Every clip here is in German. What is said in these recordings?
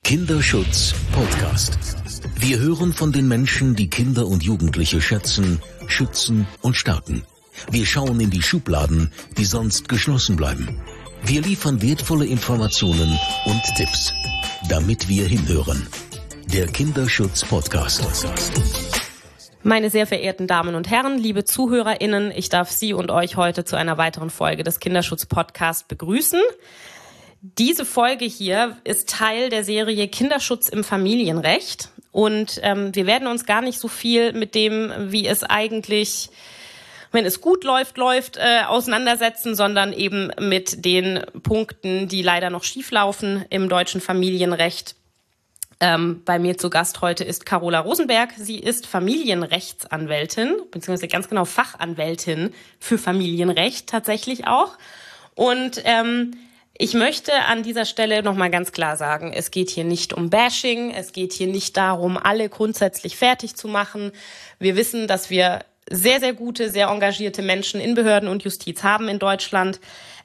Kinderschutz Podcast. Wir hören von den Menschen, die Kinder und Jugendliche schätzen, schützen und stärken. Wir schauen in die Schubladen, die sonst geschlossen bleiben. Wir liefern wertvolle Informationen und Tipps, damit wir hinhören. Der Kinderschutz Podcast. Meine sehr verehrten Damen und Herren, liebe ZuhörerInnen, ich darf Sie und euch heute zu einer weiteren Folge des Kinderschutz Podcast begrüßen. Diese Folge hier ist Teil der Serie Kinderschutz im Familienrecht und wir werden uns gar nicht so viel mit dem, wie es eigentlich, wenn es gut läuft, auseinandersetzen, sondern eben mit den Punkten, die leider noch schieflaufen im deutschen Familienrecht. Bei mir zu Gast heute ist Carola Rosenberg. Sie ist Familienrechtsanwältin, beziehungsweise ganz genau Fachanwältin für Familienrecht tatsächlich auch. Und ich möchte an dieser Stelle nochmal ganz klar sagen, es geht hier nicht um Bashing, es geht hier nicht darum, alle grundsätzlich fertig zu machen. Wir wissen, dass wir sehr, sehr gute, sehr engagierte Menschen in Behörden und Justiz haben in Deutschland.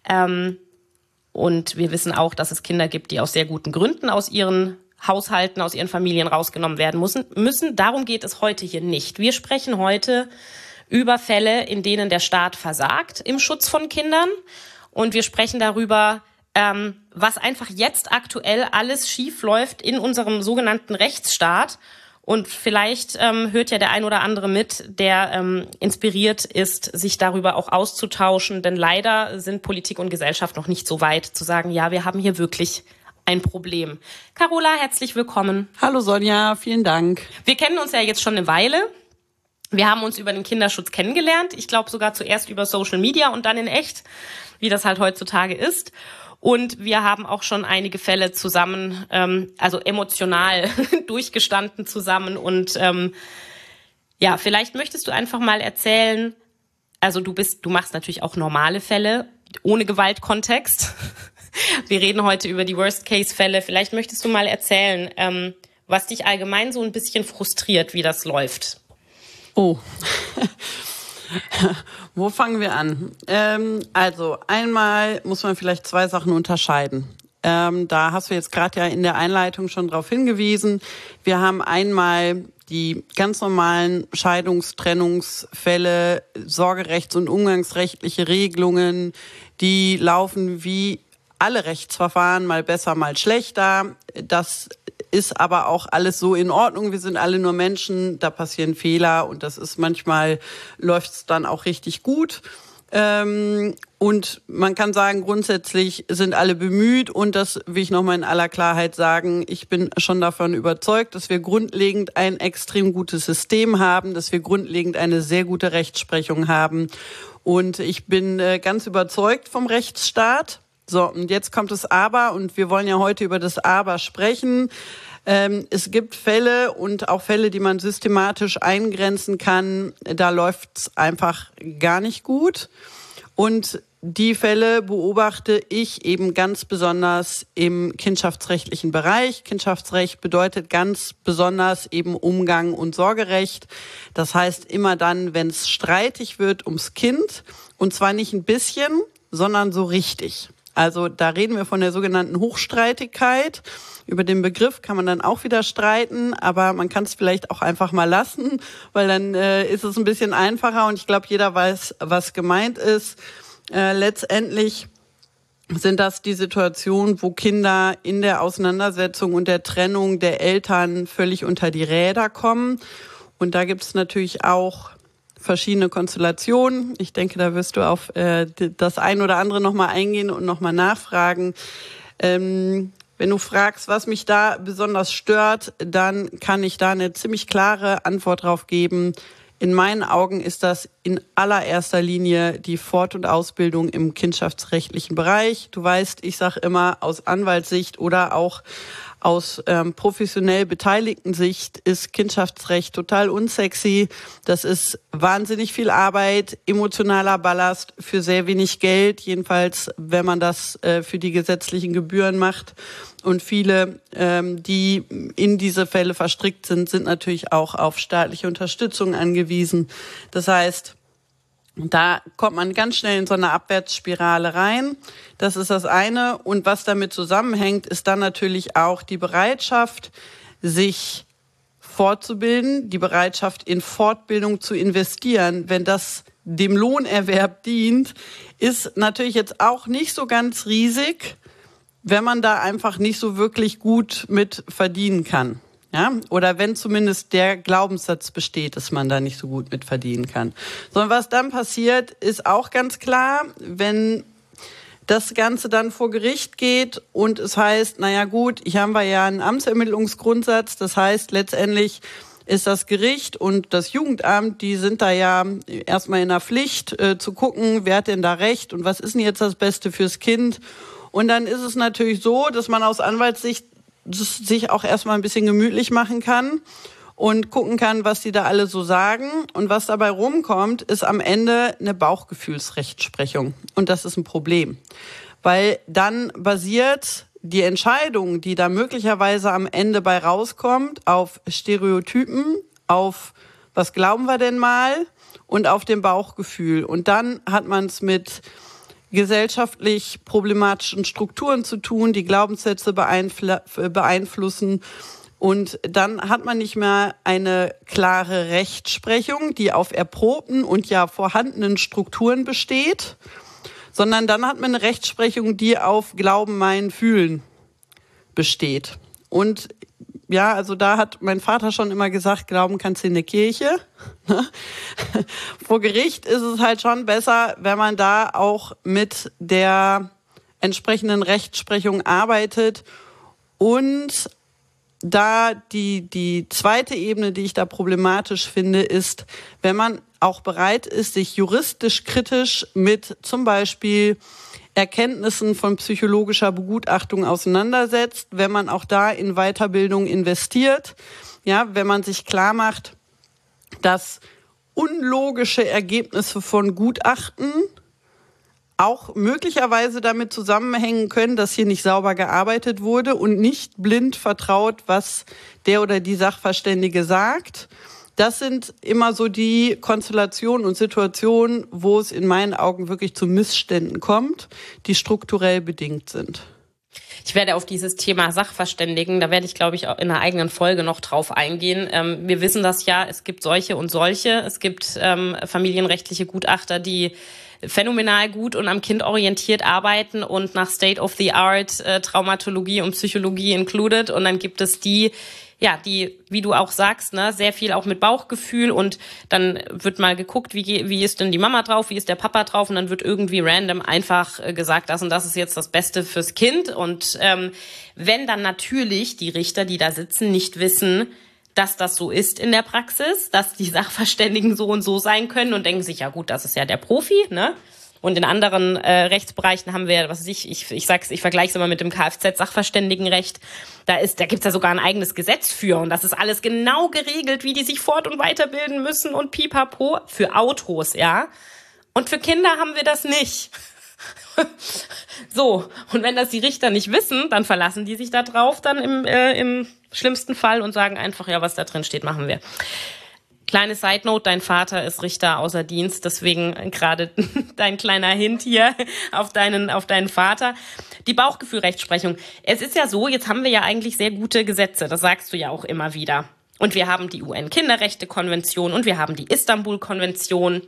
Und wir wissen auch, dass es Kinder gibt, die aus sehr guten Gründen aus ihren Haushalten, aus ihren Familien rausgenommen werden müssen. Darum geht es heute hier nicht. Wir sprechen heute über Fälle, in denen der Staat versagt im Schutz von Kindern. Und wir sprechen darüber, was einfach jetzt aktuell alles schief läuft in unserem sogenannten Rechtsstaat. Und vielleicht hört ja der ein oder andere mit, der inspiriert ist, sich darüber auch auszutauschen. Denn leider sind Politik und Gesellschaft noch nicht so weit, zu sagen, ja, wir haben hier wirklich ein Problem. Carola, herzlich willkommen. Hallo Sonja, vielen Dank. Wir kennen uns ja jetzt schon eine Weile. Wir haben uns über den Kinderschutz kennengelernt. Ich glaube sogar zuerst über Social Media und dann in echt, wie das halt heutzutage ist. Und wir haben auch schon einige Fälle zusammen, also emotional durchgestanden zusammen. Und ja, vielleicht möchtest du einfach mal erzählen, also du machst natürlich auch normale Fälle ohne Gewaltkontext. Wir reden heute über die Worst-Case-Fälle. Vielleicht möchtest du mal erzählen, was dich allgemein so ein bisschen frustriert, wie das läuft. Oh, wo fangen wir an? Also einmal muss man vielleicht zwei Sachen unterscheiden. Da hast du jetzt gerade ja in der Einleitung schon darauf hingewiesen. Wir haben einmal die ganz normalen Scheidungs-Trennungsfälle, sorgerechts- und umgangsrechtliche Regelungen, die laufen wie alle Rechtsverfahren, mal besser, mal schlechter. Das ist aber auch alles so in Ordnung. Wir sind alle nur Menschen, da passieren Fehler und das ist manchmal, läuft es dann auch richtig gut. Und man kann sagen, grundsätzlich sind alle bemüht und das will ich nochmal in aller Klarheit sagen, ich bin schon davon überzeugt, dass wir grundlegend ein extrem gutes System haben, dass wir grundlegend eine sehr gute Rechtsprechung haben und ich bin ganz überzeugt vom Rechtsstaat. So, und jetzt kommt das Aber und wir wollen ja heute über das Aber sprechen. Es gibt Fälle und auch Fälle, die man systematisch eingrenzen kann, da läuft's einfach gar nicht gut. Und die Fälle beobachte ich eben ganz besonders im kindschaftsrechtlichen Bereich. Kindschaftsrecht bedeutet ganz besonders eben Umgang und Sorgerecht. Das heißt immer dann, wenn es streitig wird ums Kind und zwar nicht ein bisschen, sondern so richtig. Also da reden wir von der sogenannten Hochstreitigkeit. Über den Begriff kann man dann auch wieder streiten, aber man kann es vielleicht auch einfach mal lassen, weil dann ist es ein bisschen einfacher und ich glaube, jeder weiß, was gemeint ist. Letztendlich sind das die Situationen, wo Kinder in der Auseinandersetzung und der Trennung der Eltern völlig unter die Räder kommen. Und da gibt es natürlich auch verschiedene Konstellationen. Ich denke, da wirst du auf das ein oder andere nochmal eingehen und nochmal nachfragen. Wenn du fragst, was mich da besonders stört, dann kann ich da eine ziemlich klare Antwort drauf geben. In meinen Augen ist das in allererster Linie die Fort- und Ausbildung im kindschaftsrechtlichen Bereich. Du weißt, ich sage immer aus Anwaltssicht oder auch aus professionell beteiligten Sicht ist Kindschaftsrecht total unsexy. Das ist wahnsinnig viel Arbeit, emotionaler Ballast für sehr wenig Geld, jedenfalls wenn man das für die gesetzlichen Gebühren macht. Und viele, die in diese Fälle verstrickt sind, sind natürlich auch auf staatliche Unterstützung angewiesen. Das heißt, Da kommt man ganz schnell in so eine Abwärtsspirale rein. Das ist das eine. Und was damit zusammenhängt, ist dann natürlich auch die Bereitschaft, sich fortzubilden, die Bereitschaft, in Fortbildung zu investieren. Wenn das dem Lohnerwerb dient, ist natürlich jetzt auch nicht so ganz riesig, wenn man da einfach nicht so wirklich gut mit verdienen kann. Ja, oder wenn zumindest der Glaubenssatz besteht, dass man da nicht so gut mit verdienen kann. Sondern was dann passiert, ist auch ganz klar, wenn das Ganze dann vor Gericht geht und es heißt, naja gut, hier haben wir ja einen Amtsermittlungsgrundsatz, das heißt letztendlich ist das Gericht und das Jugendamt, die sind da ja erstmal in der Pflicht zu gucken, wer hat denn da Recht und was ist denn jetzt das Beste fürs Kind. Und dann ist es natürlich so, dass man aus Anwaltssicht sich auch erstmal ein bisschen gemütlich machen kann und gucken kann, was die da alle so sagen. Und was dabei rumkommt, ist am Ende eine Bauchgefühlsrechtsprechung. Und das ist ein Problem. Weil dann basiert die Entscheidung, die da möglicherweise am Ende bei rauskommt, auf Stereotypen, auf was glauben wir denn mal und auf dem Bauchgefühl. Und dann hat man es mit gesellschaftlich problematischen Strukturen zu tun, die Glaubenssätze beeinflussen. Und dann hat man nicht mehr eine klare Rechtsprechung, die auf erprobten und ja vorhandenen Strukturen besteht, sondern dann hat man eine Rechtsprechung, die auf Glauben, Meinen, Fühlen besteht. Und ja, also da hat mein Vater schon immer gesagt, glauben kannst du in der Kirche. Vor Gericht ist es halt schon besser, wenn man da auch mit der entsprechenden Rechtsprechung arbeitet. Und da die zweite Ebene, die ich da problematisch finde, ist, wenn man auch bereit ist, sich juristisch kritisch mit zum Beispiel Erkenntnissen von psychologischer Begutachtung auseinandersetzt, wenn man auch da in Weiterbildung investiert, ja, wenn man sich klar macht, dass unlogische Ergebnisse von Gutachten auch möglicherweise damit zusammenhängen können, dass hier nicht sauber gearbeitet wurde und nicht blind vertraut, was der oder die Sachverständige sagt. Das sind immer so die Konstellationen und Situationen, wo es in meinen Augen wirklich zu Missständen kommt, die strukturell bedingt sind. Ich werde auf dieses Thema Sachverständigen, da werde ich, glaube ich, auch in einer eigenen Folge noch drauf eingehen. Wir wissen das ja, es gibt solche und solche. Es gibt familienrechtliche Gutachter, die phänomenal gut und am Kind orientiert arbeiten und nach State of the Art Traumatologie und Psychologie included. Und dann gibt es die, wie du auch sagst, ne, sehr viel auch mit Bauchgefühl und dann wird mal geguckt, wie ist denn die Mama drauf, wie ist der Papa drauf und dann wird irgendwie random einfach gesagt, das und das ist jetzt das Beste fürs Kind und wenn dann natürlich die Richter, die da sitzen, nicht wissen, dass das so ist in der Praxis, dass die Sachverständigen so und so sein können und denken sich, ja gut, das ist ja der Profi, ne? Und in anderen Rechtsbereichen haben wir, was weiß ich vergleiche es immer mit dem Kfz-Sachverständigenrecht. Da gibt's ja sogar ein eigenes Gesetz für und das ist alles genau geregelt, wie die sich fort- und weiterbilden müssen und pipapo für Autos, ja. Und für Kinder haben wir das nicht. So, und wenn das die Richter nicht wissen, dann verlassen die sich da drauf dann im schlimmsten Fall und sagen einfach, ja, was da drin steht, machen wir. Kleine Side Note, dein Vater ist Richter außer Dienst, deswegen gerade dein kleiner Hint hier auf deinen Vater. Die Bauchgefühlrechtsprechung. Es ist ja so, jetzt haben wir ja eigentlich sehr gute Gesetze, das sagst du ja auch immer wieder. Und wir haben die UN-Kinderrechte-Konvention und wir haben die Istanbul-Konvention.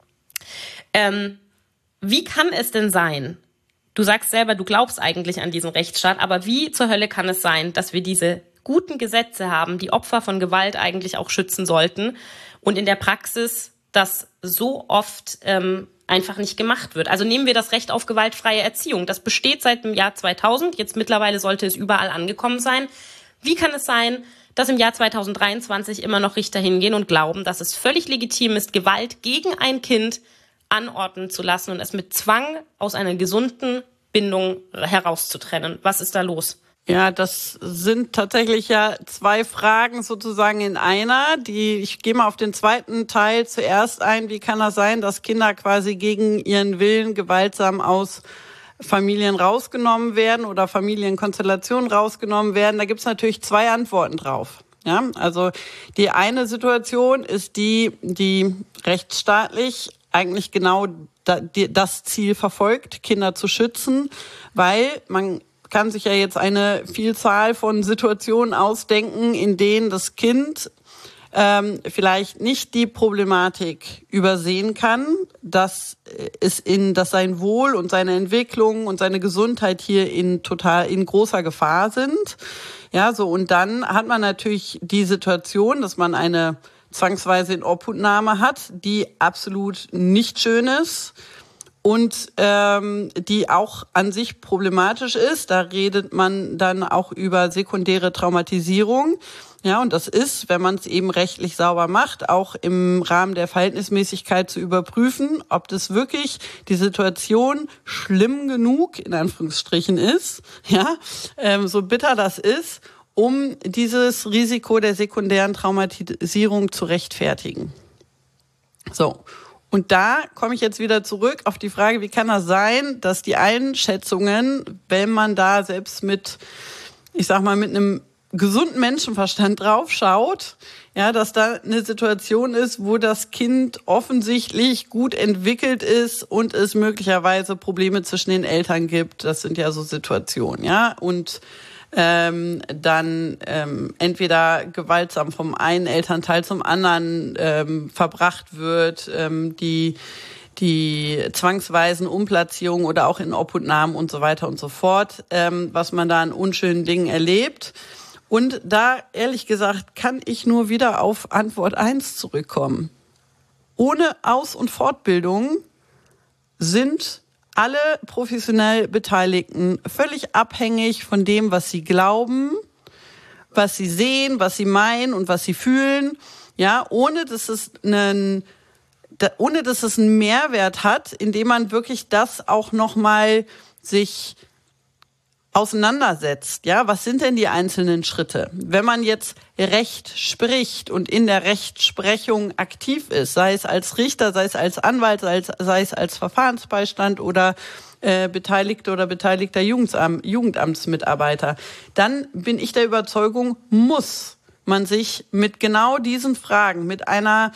Wie kann es denn sein? Du sagst selber, du glaubst eigentlich an diesen Rechtsstaat, aber wie zur Hölle kann es sein, dass wir diese guten Gesetze haben, die Opfer von Gewalt eigentlich auch schützen sollten und in der Praxis das so oft einfach nicht gemacht wird. Also nehmen wir das Recht auf gewaltfreie Erziehung. Das besteht seit dem Jahr 2000. Jetzt mittlerweile sollte es überall angekommen sein. Wie kann es sein, dass im Jahr 2023 immer noch Richter hingehen und glauben, dass es völlig legitim ist, Gewalt gegen ein Kind anordnen zu lassen und es mit Zwang aus einer gesunden Bindung herauszutrennen? Was ist da los? Ja, das sind tatsächlich ja zwei Fragen sozusagen in einer. Ich gehe mal auf den zweiten Teil zuerst ein. Wie kann das sein, dass Kinder quasi gegen ihren Willen gewaltsam aus Familien rausgenommen werden oder Familienkonstellationen rausgenommen werden? Da gibt's natürlich zwei Antworten drauf. Ja, also die eine Situation ist die rechtsstaatlich eigentlich genau das Ziel verfolgt, Kinder zu schützen, weil man kann sich ja jetzt eine Vielzahl von Situationen ausdenken, in denen das Kind vielleicht nicht die Problematik übersehen kann, dass sein Wohl und seine Entwicklung und seine Gesundheit hier in großer Gefahr sind. Ja, so, und dann hat man natürlich die Situation, dass man eine zwangsweise Inobhutnahme hat, die absolut nicht schön ist und die auch an sich problematisch ist. Da redet man dann auch über sekundäre Traumatisierung. Ja, und das ist, wenn man es eben rechtlich sauber macht, auch im Rahmen der Verhältnismäßigkeit zu überprüfen, ob das wirklich die Situation schlimm genug, in Anführungsstrichen, ist, ja, so bitter das ist, um dieses Risiko der sekundären Traumatisierung zu rechtfertigen. So. Und da komme ich jetzt wieder zurück auf die Frage, wie kann das sein, dass die Einschätzungen, wenn man da selbst mit einem gesunden Menschenverstand drauf schaut, ja, dass da eine Situation ist, wo das Kind offensichtlich gut entwickelt ist und es möglicherweise Probleme zwischen den Eltern gibt. Das sind ja so Situationen, ja, und dann entweder gewaltsam vom einen Elternteil zum anderen verbracht wird, die zwangsweisen Umplatzierungen oder auch Inobhutnahmen und so weiter und so fort, was man da an unschönen Dingen erlebt. Und da, ehrlich gesagt, kann ich nur wieder auf Antwort 1 zurückkommen. Ohne Aus- und Fortbildung sind alle professionell Beteiligten völlig abhängig von dem, was sie glauben, was sie sehen, was sie meinen und was sie fühlen, ja, ohne dass es einen Mehrwert hat, indem man wirklich das auch nochmal sich auseinandersetzt. Ja, was sind denn die einzelnen Schritte? Wenn man jetzt Recht spricht und in der Rechtsprechung aktiv ist, sei es als Richter, sei es als Anwalt, sei es als Verfahrensbeistand oder beteiligter Jugendamtsmitarbeiter, dann bin ich der Überzeugung, muss man sich mit genau diesen Fragen, mit einer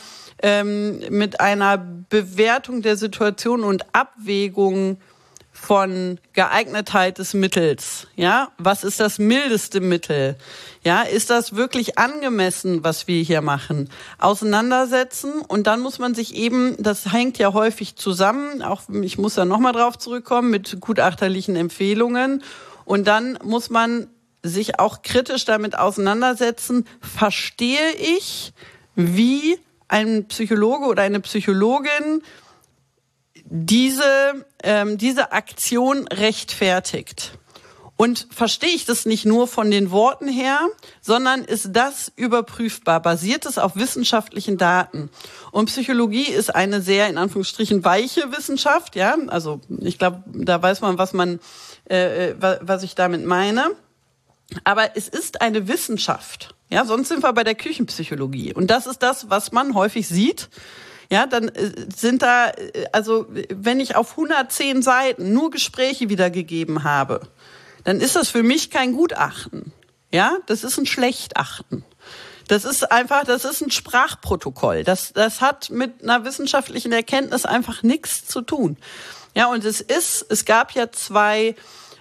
Bewertung der Situation und Abwägung von Geeignetheit des Mittels, ja, was ist das mildeste Mittel, ja, ist das wirklich angemessen, was wir hier machen, auseinandersetzen, und dann muss man sich eben, das hängt ja häufig zusammen, auch ich muss da nochmal drauf zurückkommen, mit gutachterlichen Empfehlungen, und dann muss man sich auch kritisch damit auseinandersetzen, verstehe ich, wie ein Psychologe oder eine Psychologin diese Aktion rechtfertigt. Und verstehe ich das nicht nur von den Worten her, sondern ist das überprüfbar? Basiert es auf wissenschaftlichen Daten? Und Psychologie ist eine sehr, in Anführungsstrichen, weiche Wissenschaft, ja. Also, ich glaube, da weiß man, was ich damit meine. Aber es ist eine Wissenschaft, ja. Sonst sind wir bei der Küchenpsychologie. Und das ist das, was man häufig sieht. Ja, dann sind da, also wenn ich auf 110 Seiten nur Gespräche wiedergegeben habe, dann ist das für mich kein Gutachten. Ja, das ist ein Schlechten. Das ist ein Sprachprotokoll. Das hat mit einer wissenschaftlichen Erkenntnis einfach nichts zu tun. Ja, und es gab ja zwei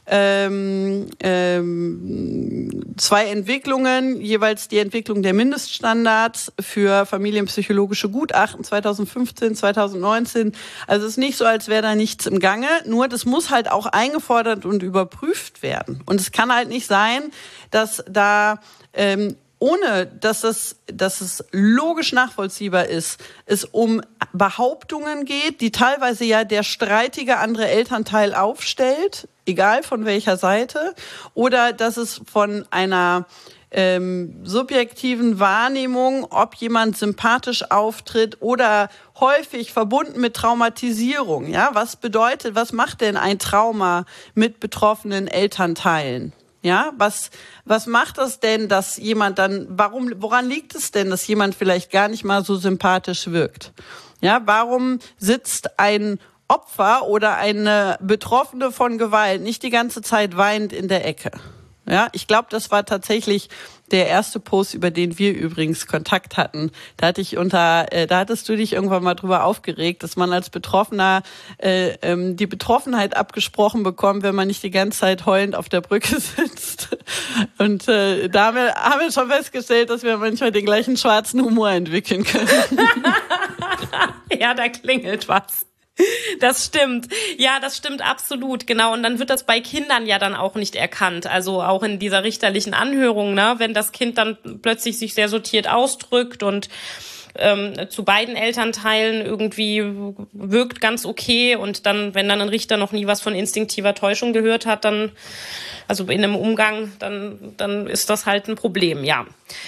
Entwicklungen, jeweils die Entwicklung der Mindeststandards für familienpsychologische Gutachten 2015, 2019. Also es ist nicht so, als wäre da nichts im Gange, nur das muss halt auch eingefordert und überprüft werden. Und es kann halt nicht sein, dass da ohne dass es logisch nachvollziehbar ist, es um Behauptungen geht, die teilweise ja der streitige andere Elternteil aufstellt, egal von welcher Seite, oder dass es von einer subjektiven Wahrnehmung, ob jemand sympathisch auftritt oder häufig verbunden mit Traumatisierung. Ja, was macht denn ein Trauma mit betroffenen Elternteilen? Ja, was macht das denn, dass jemand dann, woran liegt es denn, dass jemand vielleicht gar nicht mal so sympathisch wirkt? Ja, warum sitzt ein Opfer oder eine Betroffene von Gewalt nicht die ganze Zeit weinend in der Ecke? Ja, ich glaube, das war tatsächlich der erste Post, über den wir übrigens Kontakt hatten. Da hattest du dich irgendwann mal drüber aufgeregt, dass man als Betroffener die Betroffenheit abgesprochen bekommt, wenn man nicht die ganze Zeit heulend auf der Brücke sitzt. Und da haben wir schon festgestellt, dass wir manchmal den gleichen schwarzen Humor entwickeln können. Ja, da klingelt was. Das stimmt. Ja, das stimmt absolut, genau. Und dann wird das bei Kindern ja dann auch nicht erkannt. Also auch in dieser richterlichen Anhörung, ne, wenn das Kind dann plötzlich sich sehr sortiert ausdrückt und zu beiden Elternteilen irgendwie wirkt ganz okay und dann, wenn dann ein Richter noch nie was von instinktiver Täuschung gehört hat, dann, also in einem Umgang, dann ist das halt ein Problem, ja.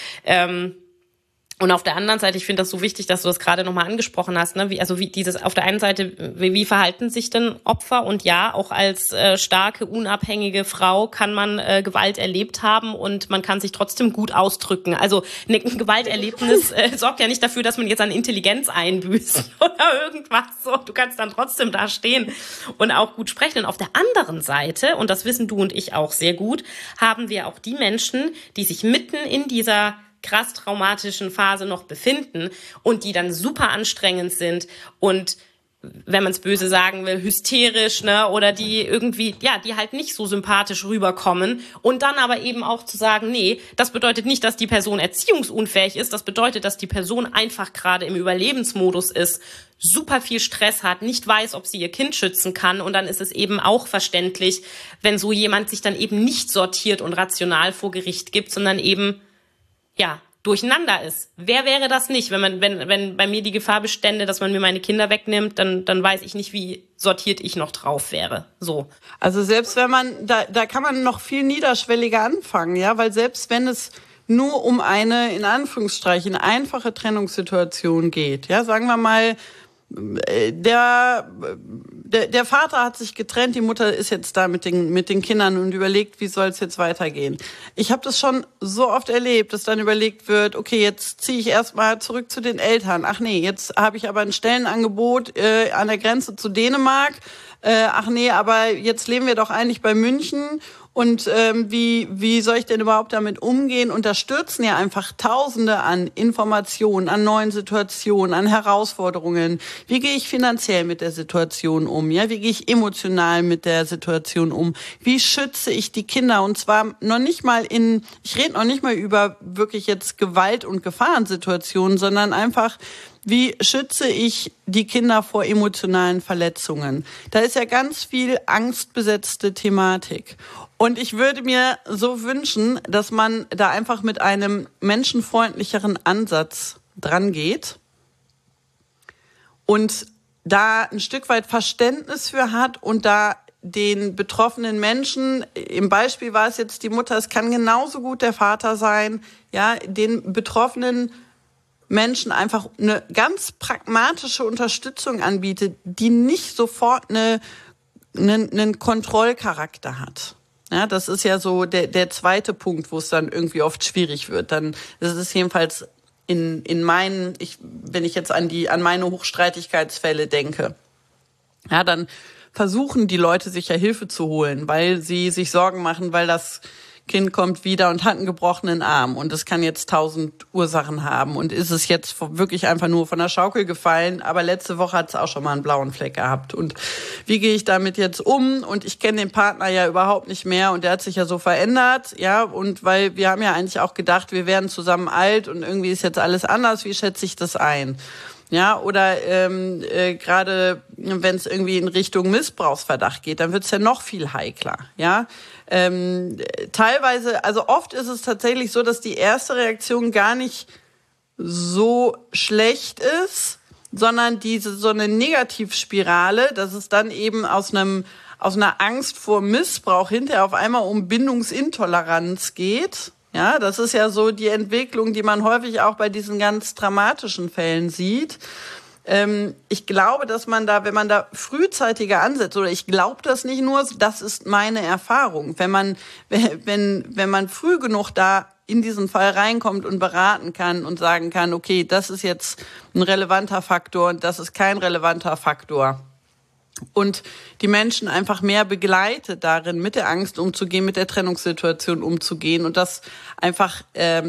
Und auf der anderen Seite, ich finde das so wichtig, dass du das gerade nochmal angesprochen hast, ne? Auf der einen Seite, wie verhalten sich denn Opfer? Und ja, auch als starke, unabhängige Frau kann man Gewalt erlebt haben und man kann sich trotzdem gut ausdrücken. Also ein Gewalterlebnis sorgt ja nicht dafür, dass man jetzt an Intelligenz einbüßt oder irgendwas. So, du kannst dann trotzdem da stehen und auch gut sprechen. Und auf der anderen Seite, und das wissen du und ich auch sehr gut, haben wir auch die Menschen, die sich mitten in dieser krass traumatischen Phase noch befinden und die dann super anstrengend sind und, wenn man es böse sagen will, hysterisch, ne, oder die irgendwie, ja, die halt nicht so sympathisch rüberkommen und dann aber eben auch zu sagen, nee, das bedeutet nicht, dass die Person erziehungsunfähig ist, das bedeutet, dass die Person einfach gerade im Überlebensmodus ist, super viel Stress hat, nicht weiß, ob sie ihr Kind schützen kann und dann ist es eben auch verständlich, wenn so jemand sich dann eben nicht sortiert und rational vor Gericht gibt, sondern eben ja, durcheinander ist. Wer wäre das nicht? Wenn bei mir die Gefahr bestände, dass man mir meine Kinder wegnimmt, dann weiß ich nicht, wie sortiert ich noch drauf wäre. So. Also selbst wenn man, da kann man noch viel niederschwelliger anfangen, ja, weil selbst wenn es nur um eine, in Anführungsstrichen, einfache Trennungssituation geht, ja, sagen wir mal, der Vater hat sich getrennt, die Mutter ist jetzt da mit den Kindern und überlegt, wie soll es jetzt weitergehen. Ich habe das schon so oft erlebt, dass dann überlegt wird, okay, jetzt ziehe ich erstmal zurück zu den Eltern. Ach nee, jetzt habe ich aber ein Stellenangebot an der Grenze zu Dänemark. Ach nee, aber jetzt leben wir doch eigentlich bei München. Und wie soll ich denn überhaupt damit umgehen? Und da stürzen ja einfach Tausende an Informationen, an neuen Situationen, an Herausforderungen. Wie gehe ich finanziell mit der Situation um? Ja, wie gehe ich emotional mit der Situation um? Wie schütze ich die Kinder? Und zwar ich rede noch nicht mal über wirklich jetzt Gewalt- und Gefahrensituationen, sondern einfach, wie schütze ich die Kinder vor emotionalen Verletzungen? Da ist ja ganz viel angstbesetzte Thematik. Und ich würde mir so wünschen, dass man da einfach mit einem menschenfreundlicheren Ansatz dran geht und da ein Stück weit Verständnis für hat und da den betroffenen Menschen, im Beispiel war es jetzt die Mutter, es kann genauso gut der Vater sein, ja, den betroffenen Menschen einfach eine ganz pragmatische Unterstützung anbietet, die nicht sofort einen Kontrollcharakter hat. Ja, das ist ja so der zweite Punkt, wo es dann irgendwie oft schwierig wird. Dann, das ist jedenfalls wenn ich jetzt an meine Hochstreitigkeitsfälle denke, ja, dann versuchen die Leute sich ja Hilfe zu holen, weil sie sich Sorgen machen, weil das Kind kommt wieder und hat einen gebrochenen Arm und es kann jetzt 1000 Ursachen haben und ist es jetzt wirklich einfach nur von der Schaukel gefallen, aber letzte Woche hat es auch schon mal einen blauen Fleck gehabt und wie gehe ich damit jetzt um und ich kenne den Partner ja überhaupt nicht mehr und der hat sich ja so verändert, ja, und weil wir haben ja eigentlich auch gedacht, wir werden zusammen alt und irgendwie ist jetzt alles anders, wie schätze ich das ein? Ja, oder gerade wenn es irgendwie in Richtung Missbrauchsverdacht geht, dann wird es ja noch viel heikler, ja. Teilweise, also oft ist es tatsächlich so, dass die erste Reaktion gar nicht so schlecht ist, sondern so eine Negativspirale, dass es dann eben aus einer Angst vor Missbrauch hinterher auf einmal um Bindungsintoleranz geht. Ja, das ist ja so die Entwicklung, die man häufig auch bei diesen ganz dramatischen Fällen sieht. Ich glaube, dass man da, wenn man da frühzeitiger ansetzt, oder ich glaube das nicht nur, das ist meine Erfahrung. Wenn man früh genug da in diesen Fall reinkommt und beraten kann und sagen kann, okay, das ist jetzt ein relevanter Faktor und das ist kein relevanter Faktor. und die Menschen einfach mehr begleitet darin, mit der Angst umzugehen, mit der Trennungssituation umzugehen und das einfach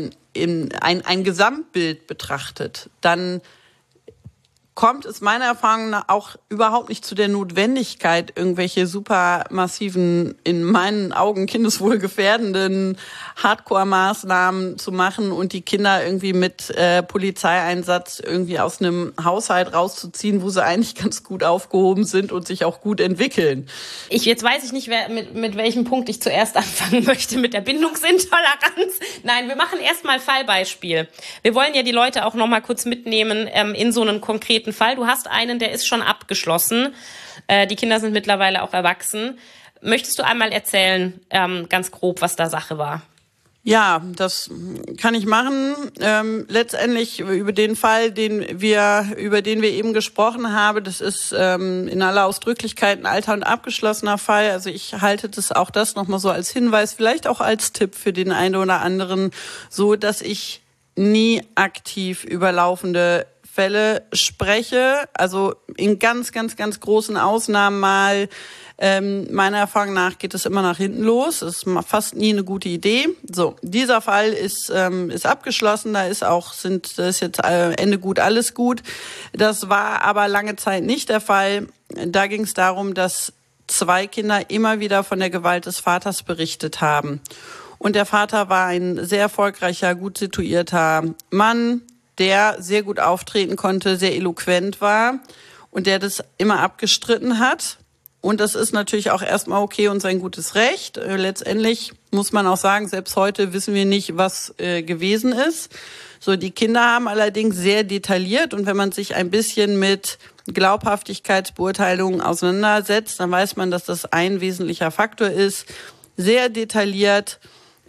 ein Gesamtbild betrachtet, dann kommt es meiner Erfahrung nach auch überhaupt nicht zu der Notwendigkeit, irgendwelche super massiven, in meinen Augen kindeswohlgefährdenden Hardcore-Maßnahmen zu machen und die Kinder irgendwie mit Polizeieinsatz irgendwie aus einem Haushalt rauszuziehen, wo sie eigentlich ganz gut aufgehoben sind und sich auch gut entwickeln. Jetzt weiß ich nicht, mit welchem Punkt ich zuerst anfangen möchte, mit der Bindungsintoleranz. Nein, wir machen erstmal Fallbeispiel. Wir wollen ja die Leute auch noch mal kurz mitnehmen in so einen konkreten Fall. Du hast einen, der ist schon abgeschlossen. Die Kinder sind mittlerweile auch erwachsen. Möchtest du einmal erzählen, ganz grob, was da Sache war? Ja, das kann ich machen. Letztendlich über den Fall, über den wir eben gesprochen haben, das ist in aller Ausdrücklichkeit ein alter und abgeschlossener Fall. Also ich halte das nochmal so als Hinweis, vielleicht auch als Tipp für den einen oder anderen, so dass ich nie aktiv über laufende Fälle spreche, also in ganz, ganz, ganz großen Ausnahmen mal. Meiner Erfahrung nach geht es immer nach hinten los. Das ist fast nie eine gute Idee. So, dieser Fall ist abgeschlossen. Da ist jetzt Ende gut, alles gut. Das war aber lange Zeit nicht der Fall. Da ging es darum, dass 2 Kinder immer wieder von der Gewalt des Vaters berichtet haben. Und der Vater war ein sehr erfolgreicher, gut situierter Mann, der sehr gut auftreten konnte, sehr eloquent war und der das immer abgestritten hat. Und das ist natürlich auch erstmal okay und sein gutes Recht. Letztendlich muss man auch sagen, selbst heute wissen wir nicht, was gewesen ist. So, die Kinder haben allerdings sehr detailliert und wenn man sich ein bisschen mit Glaubhaftigkeitsbeurteilungen auseinandersetzt, dann weiß man, dass das ein wesentlicher Faktor ist. Sehr detailliert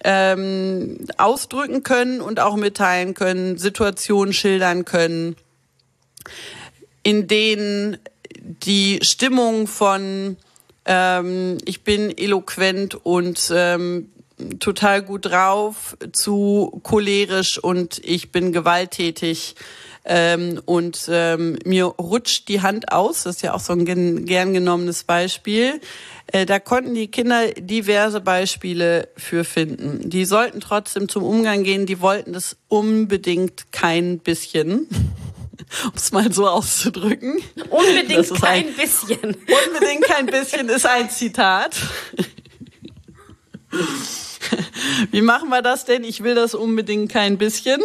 ausdrücken können und auch mitteilen können, Situationen schildern können, in denen die Stimmung von ich bin eloquent und total gut drauf zu cholerisch und ich bin gewalttätig und mir rutscht die Hand aus, das ist ja auch so ein gern genommenes Beispiel. Da konnten die Kinder diverse Beispiele für finden. Die sollten trotzdem zum Umgang gehen, die wollten das unbedingt kein bisschen, um es mal so auszudrücken. Unbedingt kein bisschen. Unbedingt kein bisschen ist ein Zitat. Wie machen wir das denn? Ich will das unbedingt kein bisschen.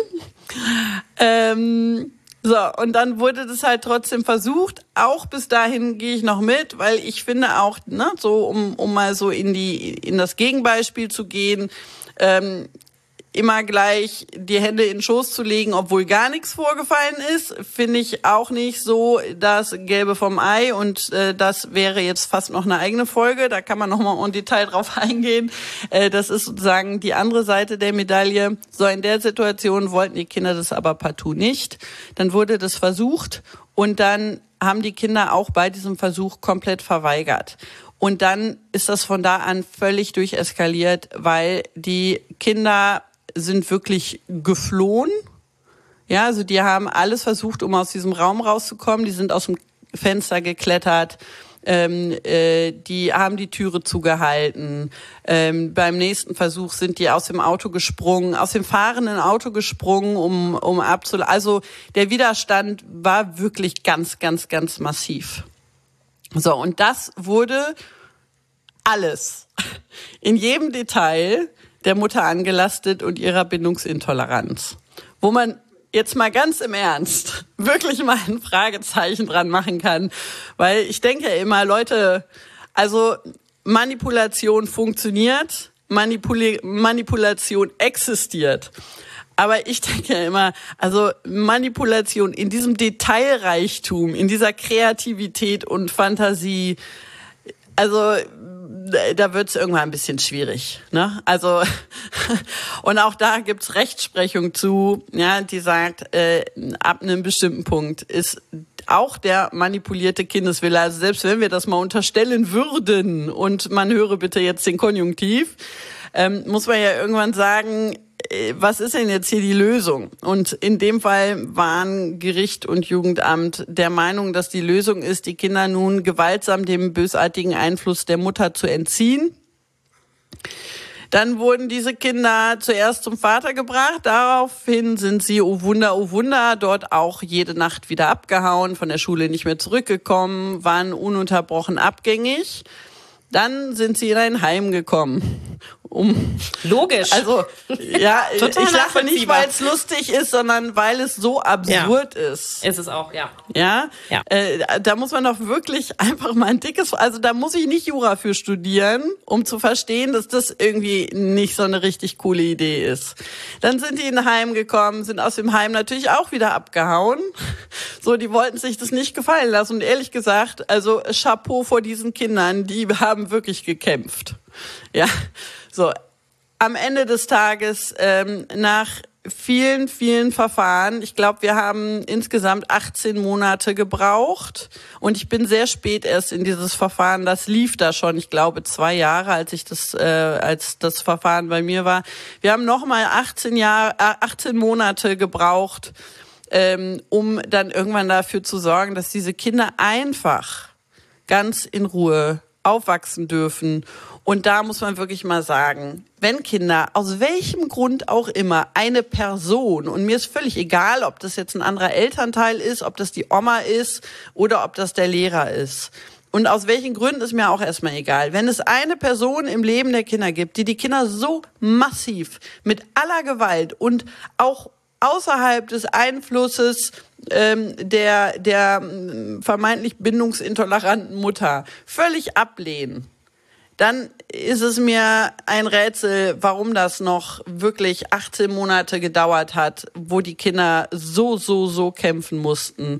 So, und dann wurde das halt trotzdem versucht. Auch bis dahin gehe ich noch mit, weil ich finde auch, ne, so um mal so in das Gegenbeispiel zu gehen, immer gleich die Hände in den Schoß zu legen, obwohl gar nichts vorgefallen ist, finde ich auch nicht so das Gelbe vom Ei. Und das wäre jetzt fast noch eine eigene Folge. Da kann man noch mal im Detail drauf eingehen. Das ist sozusagen die andere Seite der Medaille. So, in der Situation wollten die Kinder das aber partout nicht. Dann wurde das versucht und dann haben die Kinder auch bei diesem Versuch komplett verweigert. Und dann ist das von da an völlig durcheskaliert, weil die Kinder sind wirklich geflohen. Ja, also die haben alles versucht, um aus diesem Raum rauszukommen. Die sind aus dem Fenster geklettert. Die haben die Türe zugehalten. Beim nächsten Versuch sind die aus dem Auto gesprungen, aus dem fahrenden Auto gesprungen, um abzulaufen. Also der Widerstand war wirklich ganz, ganz, ganz massiv. So, und das wurde alles in jedem Detail der Mutter angelastet und ihrer Bindungsintoleranz. Wo man jetzt mal ganz im Ernst wirklich mal ein Fragezeichen dran machen kann. Weil ich denke immer, Leute, also Manipulation funktioniert, Manipulation existiert. Aber ich denke immer, also Manipulation in diesem Detailreichtum, in dieser Kreativität und Fantasie, also da wird's irgendwann ein bisschen schwierig, ne? Also und auch da gibt's Rechtsprechung zu, ja, die sagt, ab einem bestimmten Punkt ist auch der manipulierte Kindeswille, also selbst wenn wir das mal unterstellen würden und man höre bitte jetzt den Konjunktiv, muss man ja irgendwann sagen, was ist denn jetzt hier die Lösung? Und in dem Fall waren Gericht und Jugendamt der Meinung, dass die Lösung ist, die Kinder nun gewaltsam dem bösartigen Einfluss der Mutter zu entziehen. Dann wurden diese Kinder zuerst zum Vater gebracht. Daraufhin sind sie, oh Wunder, dort auch jede Nacht wieder abgehauen, von der Schule nicht mehr zurückgekommen, waren ununterbrochen abgängig. Dann sind sie in ein Heim gekommen. Logisch. Also, ja, Total ich lache nicht, weil es lustig ist, sondern weil es so absurd ist. Ist es auch, ja. Ja? Ja. Da muss man doch wirklich einfach mal also da muss ich nicht Jura für studieren, um zu verstehen, dass das irgendwie nicht so eine richtig coole Idee ist. Dann sind die in ein Heim gekommen, sind aus dem Heim natürlich auch wieder abgehauen. So, die wollten sich das nicht gefallen lassen. Und ehrlich gesagt, also Chapeau vor diesen Kindern, die haben wirklich gekämpft. Ja, so. Am Ende des Tages, nach vielen, vielen Verfahren, ich glaube, wir haben insgesamt 18 Monate gebraucht und ich bin sehr spät erst in dieses Verfahren, das lief da schon, ich glaube 2 Jahre, als das Verfahren bei mir war. Wir haben nochmal 18 Monate gebraucht, um dann irgendwann dafür zu sorgen, dass diese Kinder einfach ganz in Ruhe aufwachsen dürfen. Und da muss man wirklich mal sagen, wenn Kinder aus welchem Grund auch immer eine Person, und mir ist völlig egal, ob das jetzt ein anderer Elternteil ist, ob das die Oma ist oder ob das der Lehrer ist. Und aus welchen Gründen ist mir auch erstmal egal. Wenn es eine Person im Leben der Kinder gibt, die die Kinder so massiv mit aller Gewalt und auch außerhalb des Einflusses der vermeintlich bindungsintoleranten Mutter völlig ablehnen, dann ist es mir ein Rätsel, warum das noch wirklich 18 Monate gedauert hat, wo die Kinder so kämpfen mussten.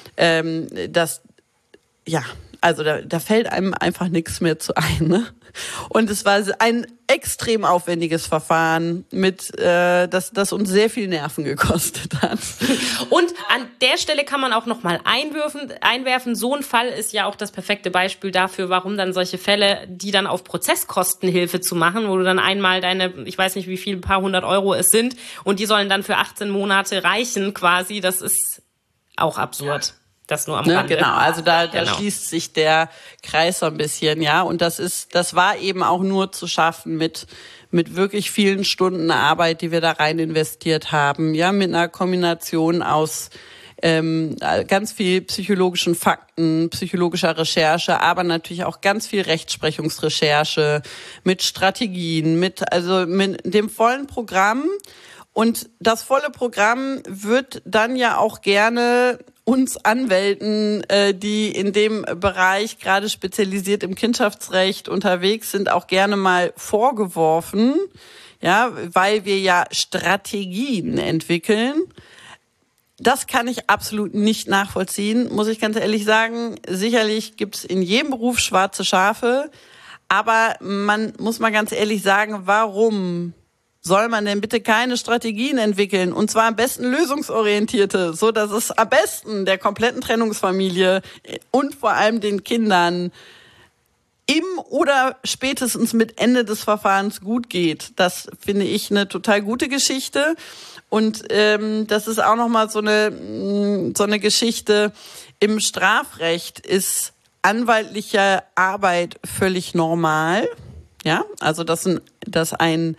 Also da fällt einem einfach nichts mehr zu ein. Ne? Und es war ein extrem aufwendiges Verfahren, das uns sehr viel Nerven gekostet hat. Und an der Stelle kann man auch noch mal einwerfen, so ein Fall ist ja auch das perfekte Beispiel dafür, warum dann solche Fälle, die dann auf Prozesskostenhilfe zu machen, wo du dann einmal ich weiß nicht wie viel, ein paar 100 Euro es sind, und die sollen dann für 18 Monate reichen quasi, das ist auch absurd. Das nur am Rande. Genau, also da schließt sich der Kreis so ein bisschen, ja. Und das war eben auch nur zu schaffen mit wirklich vielen Stunden Arbeit, die wir da rein investiert haben, ja, mit einer Kombination aus ganz viel psychologischen Fakten, psychologischer Recherche, aber natürlich auch ganz viel Rechtsprechungsrecherche, mit Strategien, mit dem vollen Programm. Und das volle Programm wird dann ja auch gerne uns Anwälten, die in dem Bereich gerade spezialisiert im Kindschaftsrecht unterwegs sind, auch gerne mal vorgeworfen, ja, weil wir ja Strategien entwickeln. Das kann ich absolut nicht nachvollziehen, muss ich ganz ehrlich sagen. Sicherlich gibt's in jedem Beruf schwarze Schafe, aber man muss mal ganz ehrlich sagen, warum soll man denn bitte keine Strategien entwickeln? Und zwar am besten lösungsorientierte, so dass es am besten der kompletten Trennungsfamilie und vor allem den Kindern im oder spätestens mit Ende des Verfahrens gut geht. Das finde ich eine total gute Geschichte. Und das ist auch nochmal so eine Geschichte. Im Strafrecht ist anwaltliche Arbeit völlig normal. Ja, also dass ein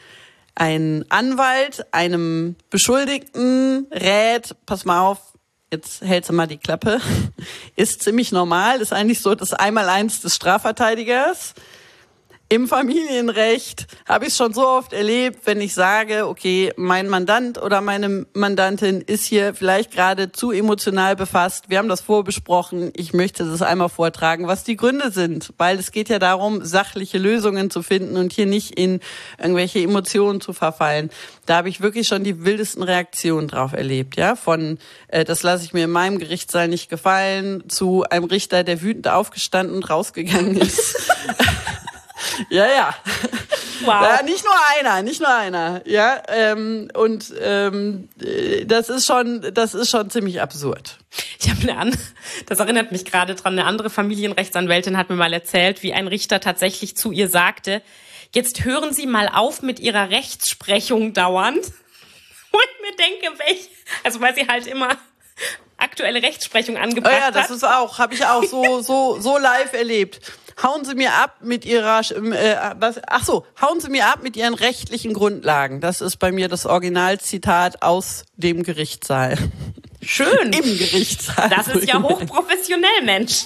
Anwalt einem Beschuldigten rät, pass mal auf, jetzt hältst du mal die Klappe, ist ziemlich normal, ist eigentlich so das Einmaleins des Strafverteidigers. Im Familienrecht habe ich es schon so oft erlebt, wenn ich sage, okay, mein Mandant oder meine Mandantin ist hier vielleicht gerade zu emotional befasst. Wir haben das vorbesprochen. Ich möchte das einmal vortragen, was die Gründe sind. Weil es geht ja darum, sachliche Lösungen zu finden und hier nicht in irgendwelche Emotionen zu verfallen. Da habe ich wirklich schon die wildesten Reaktionen drauf erlebt. Ja, von das lasse ich mir in meinem Gerichtssaal nicht gefallen, zu einem Richter, der wütend aufgestanden und rausgegangen ist. Ja. Wow. Ja, nicht nur einer. Ja, das ist schon ziemlich absurd. Das erinnert mich gerade dran, eine andere Familienrechtsanwältin hat mir mal erzählt, wie ein Richter tatsächlich zu ihr sagte, jetzt hören Sie mal auf mit Ihrer Rechtsprechung dauernd. Wo ich mir denke, weil sie halt immer aktuelle Rechtsprechung angebracht hat. Ja, das ist auch, habe ich auch so live erlebt. Hauen Sie mir ab mit hauen Sie mir ab mit Ihren rechtlichen Grundlagen. Das ist bei mir das Originalzitat aus dem Gerichtssaal. Schön. Im Gerichtssaal. Das ist ja hochprofessionell, Mensch.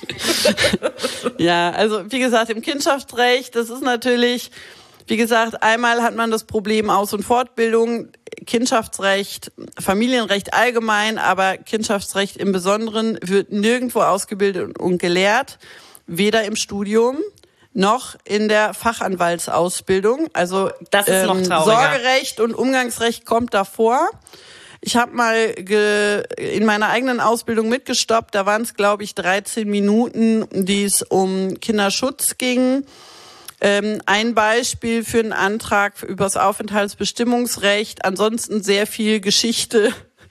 Ja, also wie gesagt, im Kindschaftsrecht, das ist natürlich, wie gesagt, einmal hat man das Problem Aus- und Fortbildung, Kindschaftsrecht, Familienrecht allgemein, aber Kindschaftsrecht im Besonderen wird nirgendwo ausgebildet und gelehrt, weder im Studium noch in der Fachanwaltsausbildung. Also das ist noch trauriger. Sorgerecht und Umgangsrecht kommt davor. Ich habe mal in meiner eigenen Ausbildung mitgestoppt, da waren es, glaube ich, 13 Minuten, die es um Kinderschutz ging. Ein Beispiel für einen Antrag übers Aufenthaltsbestimmungsrecht, ansonsten sehr viel Geschichte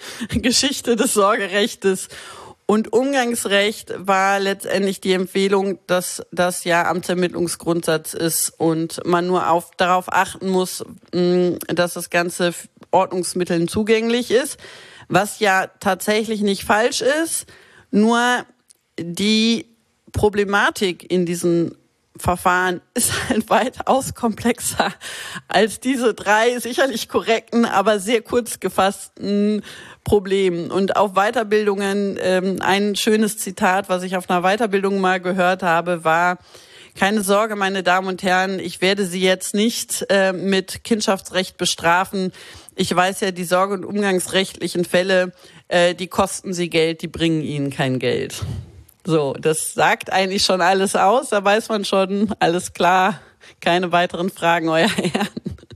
des Sorgerechtes. Und Umgangsrecht war letztendlich die Empfehlung, dass das ja Amtsermittlungsgrundsatz ist und man nur darauf achten muss, dass das Ganze Ordnungsmitteln zugänglich ist, was ja tatsächlich nicht falsch ist, nur die Problematik in diesen Verfahren ist halt weitaus komplexer als diese 3 sicherlich korrekten, aber sehr kurz gefassten Problemen. Und auf Weiterbildungen, ein schönes Zitat, was ich auf einer Weiterbildung mal gehört habe, war: Keine Sorge, meine Damen und Herren, ich werde Sie jetzt nicht mit Kindschaftsrecht bestrafen. Ich weiß ja, die sorge- und umgangsrechtlichen Fälle, die kosten Sie Geld, die bringen Ihnen kein Geld. So, das sagt eigentlich schon alles aus, da weiß man schon, alles klar, keine weiteren Fragen, euer Herren.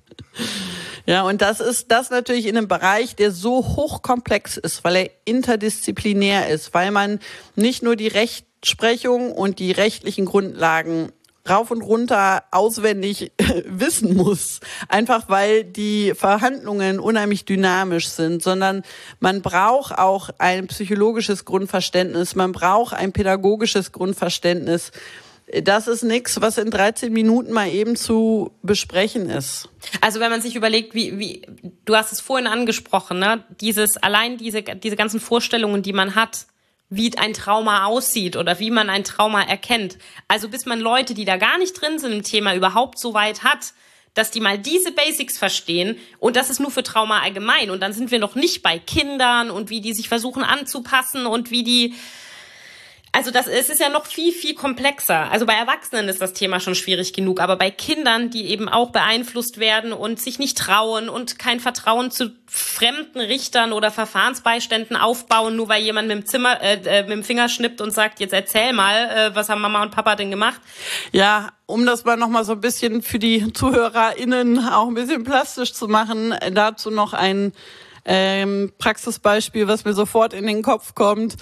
Ja, und das ist das natürlich in einem Bereich, der so hochkomplex ist, weil er interdisziplinär ist, weil man nicht nur die Rechtsprechung und die rechtlichen Grundlagen rauf und runter auswendig wissen muss, einfach weil die Verhandlungen unheimlich dynamisch sind, sondern man braucht auch ein psychologisches Grundverständnis, man braucht ein pädagogisches Grundverständnis. Das ist nichts, was in 13 Minuten mal eben zu besprechen ist. Also wenn man sich überlegt, wie du hast es vorhin angesprochen, ne? Diese ganzen Vorstellungen, die man hat, wie ein Trauma aussieht oder wie man ein Trauma erkennt. Also bis man Leute, die da gar nicht drin sind im Thema, überhaupt so weit hat, dass die mal diese Basics verstehen, und das ist nur für Trauma allgemein. Und dann sind wir noch nicht bei Kindern und wie die sich versuchen anzupassen und wie die... Also es ist ja noch viel, viel komplexer. Also bei Erwachsenen ist das Thema schon schwierig genug, aber bei Kindern, die eben auch beeinflusst werden und sich nicht trauen und kein Vertrauen zu fremden Richtern oder Verfahrensbeiständen aufbauen, nur weil jemand mit dem Finger schnippt und sagt, jetzt erzähl mal, was haben Mama und Papa denn gemacht? Ja, um das mal nochmal so ein bisschen für die ZuhörerInnen auch ein bisschen plastisch zu machen, dazu noch ein Praxisbeispiel, was mir sofort in den Kopf kommt.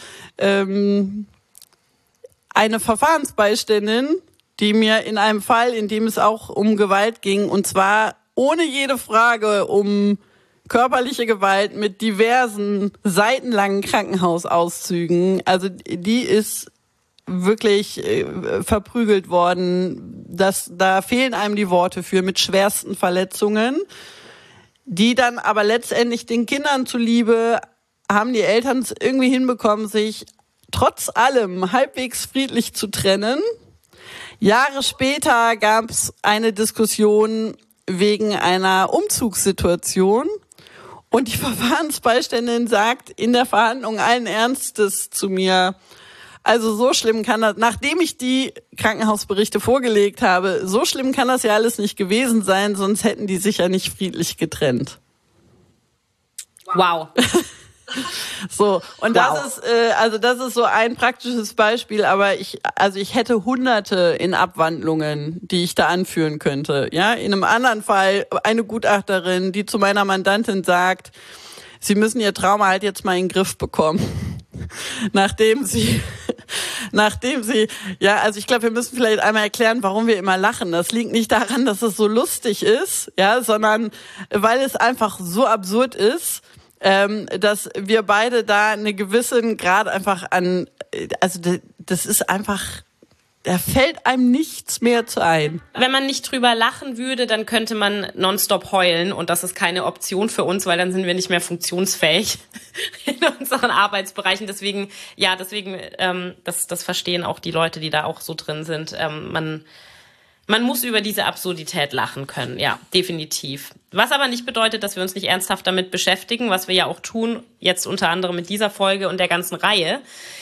Eine Verfahrensbeiständin, die mir in einem Fall, in dem es auch um Gewalt ging, und zwar ohne jede Frage um körperliche Gewalt mit diversen seitenlangen Krankenhausauszügen, also die ist wirklich verprügelt worden, da fehlen einem die Worte für, mit schwersten Verletzungen, die dann aber letztendlich den Kindern zuliebe haben die Eltern es irgendwie hinbekommen, sich trotz allem halbwegs friedlich zu trennen. Jahre später gab es eine Diskussion wegen einer Umzugssituation und die Verfahrensbeiständin sagt in der Verhandlung allen Ernstes zu mir, also so schlimm kann das, nachdem ich die Krankenhausberichte vorgelegt habe, so schlimm kann das ja alles nicht gewesen sein, sonst hätten die sich ja nicht friedlich getrennt. Wow. So, und das ist so ein praktisches Beispiel, aber ich hätte Hunderte in Abwandlungen, die ich da anführen könnte. Ja, in einem anderen Fall eine Gutachterin, die zu meiner Mandantin sagt, sie müssen ihr Trauma halt jetzt mal in den Griff bekommen. Nachdem sie, ja, also ich glaube, wir müssen vielleicht einmal erklären, warum wir immer lachen. Das liegt nicht daran, dass es so lustig ist, ja, sondern weil es einfach so absurd ist, dass wir beide da einen gewissen Grad einfach an, also das ist einfach Da fällt einem nichts mehr zu ein. Wenn man nicht drüber lachen würde, dann könnte man nonstop heulen und das ist keine Option für uns, weil dann sind wir nicht mehr funktionsfähig in unseren Arbeitsbereichen. Deswegen, das verstehen auch die Leute, die da auch so drin sind. Man muss über diese Absurdität lachen können, ja, definitiv. Was aber nicht bedeutet, dass wir uns nicht ernsthaft damit beschäftigen, was wir ja auch tun, jetzt unter anderem mit dieser Folge und der ganzen Reihe.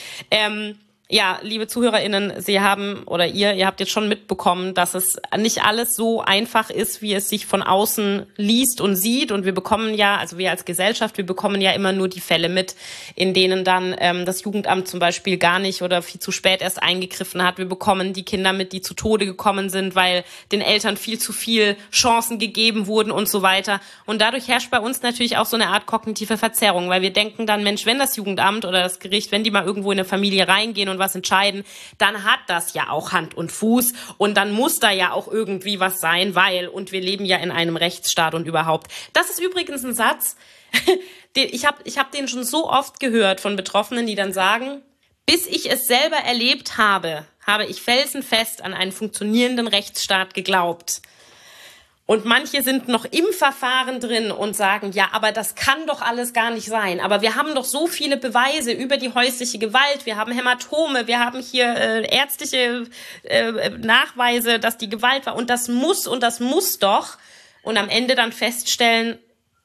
Ja, liebe ZuhörerInnen, ihr habt jetzt schon mitbekommen, dass es nicht alles so einfach ist, wie es sich von außen liest und sieht. Und wir als Gesellschaft, wir bekommen ja immer nur die Fälle mit, in denen dann das Jugendamt zum Beispiel gar nicht oder viel zu spät erst eingegriffen hat. Wir bekommen die Kinder mit, die zu Tode gekommen sind, weil den Eltern viel zu viel Chancen gegeben wurden und so weiter. Und dadurch herrscht bei uns natürlich auch so eine Art kognitive Verzerrung, weil wir denken dann, Mensch, wenn das Jugendamt oder das Gericht, wenn die mal irgendwo in eine Familie reingehen und was entscheiden, dann hat das ja auch Hand und Fuß und dann muss da ja auch irgendwie was sein, und wir leben ja in einem Rechtsstaat und überhaupt. Das ist übrigens ein Satz, ich hab den schon so oft gehört von Betroffenen, die dann sagen, bis ich es selber erlebt habe, habe ich felsenfest an einen funktionierenden Rechtsstaat geglaubt. Und manche sind noch im Verfahren drin und sagen, ja, aber das kann doch alles gar nicht sein. Aber wir haben doch so viele Beweise über die häusliche Gewalt. Wir haben Hämatome, wir haben hier ärztliche Nachweise, dass die Gewalt war. Und das muss doch. Und am Ende dann feststellen,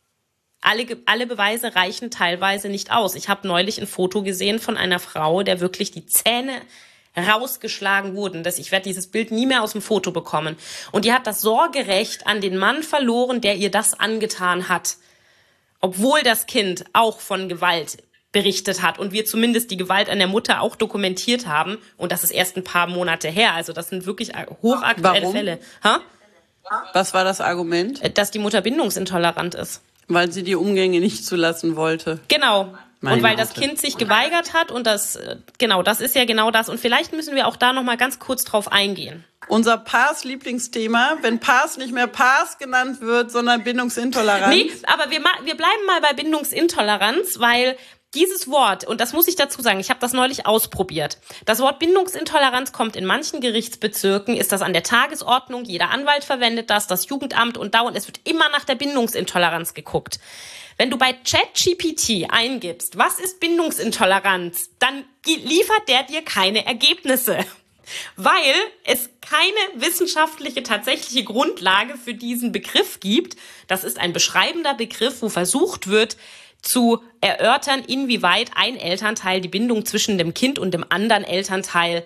alle Beweise reichen teilweise nicht aus. Ich habe neulich ein Foto gesehen von einer Frau, der wirklich die Zähne rausgeschlagen wurden. Ich werde dieses Bild nie mehr aus dem Foto bekommen. Und die hat das Sorgerecht an den Mann verloren, der ihr das angetan hat. Obwohl das Kind auch von Gewalt berichtet hat und wir zumindest die Gewalt an der Mutter auch dokumentiert haben. Und das ist erst ein paar Monate her. Also das sind wirklich hochaktuelle Fälle. Was war das Argument? Dass die Mutter bindungsintolerant ist. Weil sie die Umgänge nicht zulassen wollte. Genau. Und weil das Kind sich geweigert hat und das ist ja genau das. Und vielleicht müssen wir auch da noch mal ganz kurz drauf eingehen. Unser Paars-Lieblingsthema, wenn Paars nicht mehr Paars genannt wird, sondern Bindungsintoleranz. Nee, aber wir bleiben mal bei Bindungsintoleranz, weil dieses Wort, und das muss ich dazu sagen, ich habe das neulich ausprobiert. Das Wort Bindungsintoleranz kommt in manchen Gerichtsbezirken, ist das an der Tagesordnung, jeder Anwalt verwendet das Jugendamt und es wird immer nach der Bindungsintoleranz geguckt. Wenn du bei ChatGPT eingibst, was ist Bindungsintoleranz, dann liefert der dir keine Ergebnisse, weil es keine wissenschaftliche, tatsächliche Grundlage für diesen Begriff gibt. Das ist ein beschreibender Begriff, wo versucht wird, zu erörtern, inwieweit ein Elternteil die Bindung zwischen dem Kind und dem anderen Elternteil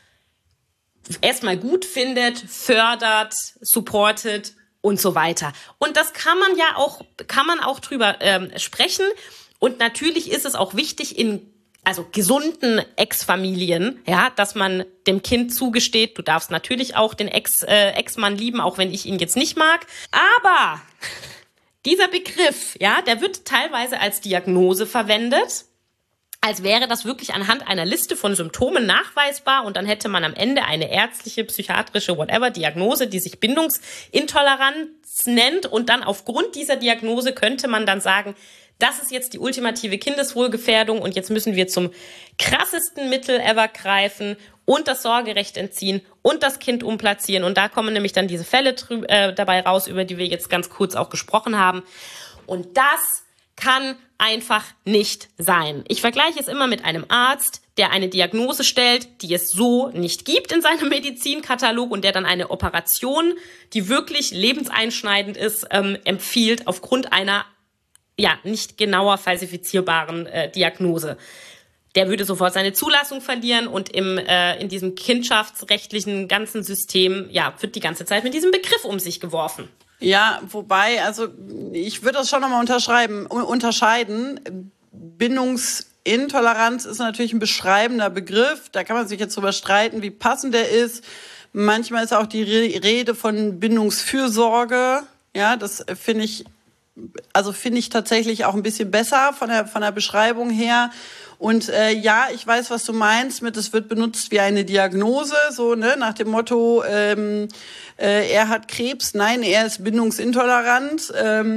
erstmal gut findet, fördert, supportet und so weiter. Und das kann man auch drüber sprechen. Und natürlich ist es auch wichtig in gesunden Ex-Familien, ja, dass man dem Kind zugesteht, du darfst natürlich auch den Ex-Mann lieben, auch wenn ich ihn jetzt nicht mag. Aber dieser Begriff, ja, der wird teilweise als Diagnose verwendet, als wäre das wirklich anhand einer Liste von Symptomen nachweisbar und dann hätte man am Ende eine ärztliche, psychiatrische, whatever Diagnose, die sich Bindungsintoleranz nennt und dann aufgrund dieser Diagnose könnte man dann sagen, das ist jetzt die ultimative Kindeswohlgefährdung und jetzt müssen wir zum krassesten Mittel ever greifen und das Sorgerecht entziehen und das Kind umplatzieren. Und da kommen nämlich dann diese Fälle dabei raus, über die wir jetzt ganz kurz auch gesprochen haben. Und das kann einfach nicht sein. Ich vergleiche es immer mit einem Arzt, der eine Diagnose stellt, die es so nicht gibt in seinem Medizinkatalog und der dann eine Operation, die wirklich lebenseinschneidend ist, empfiehlt aufgrund einer nicht genauer falsifizierbaren Diagnose. Der würde sofort seine Zulassung verlieren und in diesem kindschaftsrechtlichen ganzen System wird die ganze Zeit mit diesem Begriff um sich geworfen. Ja, wobei, ich würde das schon nochmal unterscheiden. Bindungsintoleranz ist natürlich ein beschreibender Begriff. Da kann man sich jetzt drüber streiten, wie passend der ist. Manchmal ist auch die Rede von Bindungsfürsorge. Ja, das finde ich tatsächlich auch ein bisschen besser von der Beschreibung her. Und ich weiß, was du meinst mit, es wird benutzt wie eine Diagnose, so nach dem Motto, er hat Krebs, nein, er ist bindungsintolerant.